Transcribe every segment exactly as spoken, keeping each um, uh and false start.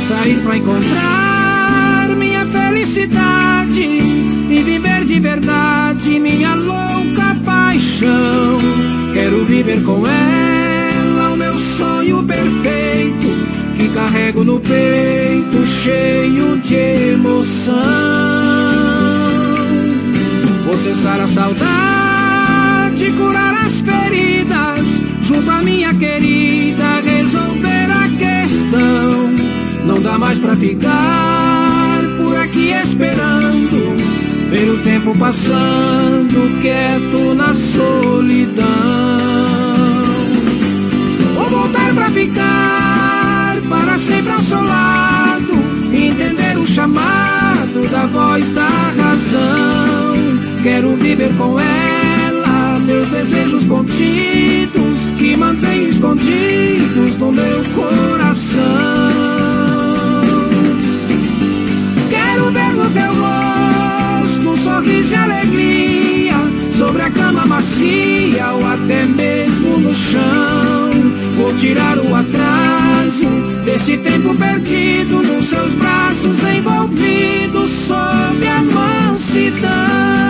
sair pra encontrar minha felicidade e viver de verdade minha louca paixão. Quero viver com ela o meu sonho perfeito que carrego no peito cheio de emoção. Vou cessar a saudade, curar as feridas, junto à minha querida resolver a questão. Não dá mais pra ficar por aqui esperando, ver o tempo passando quieto na solidão. Vou voltar pra ficar para sempre ao seu lado, entender o chamado da voz da razão. Quero viver com ela meus desejos contidos que mantenho escondidos no meu coração. Quero ver no teu rosto um sorriso e alegria, sobre a cama macia ou até mesmo no chão. Vou tirar o atraso desse tempo perdido nos seus braços envolvidos sob a mansidão.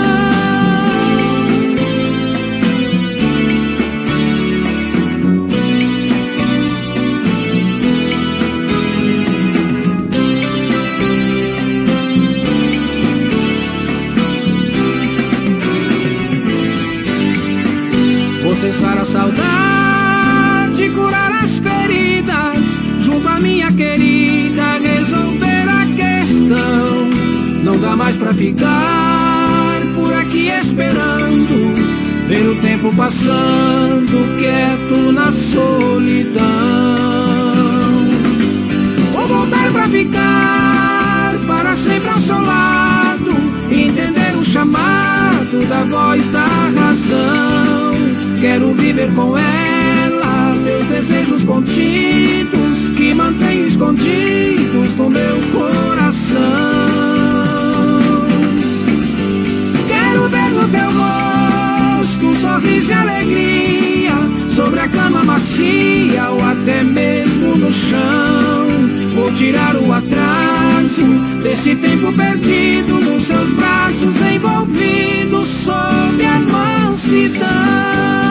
Vou cessar a saudade, curar as feridas, junto à minha querida resolver a questão. Não dá mais pra ficar por aqui esperando, ver o tempo passando quieto na solidão. Vou voltar pra ficar para sempre ao seu lado, entender o chamado da voz da razão. Quero viver com ela meus desejos contidos que mantenho escondidos no meu coração. Quero ver no teu rosto um sorriso e alegria, sobre a cama macia ou até mesmo no chão. Vou tirar o atraso desse tempo perdido nos seus braços envolvidos sob a mansidão.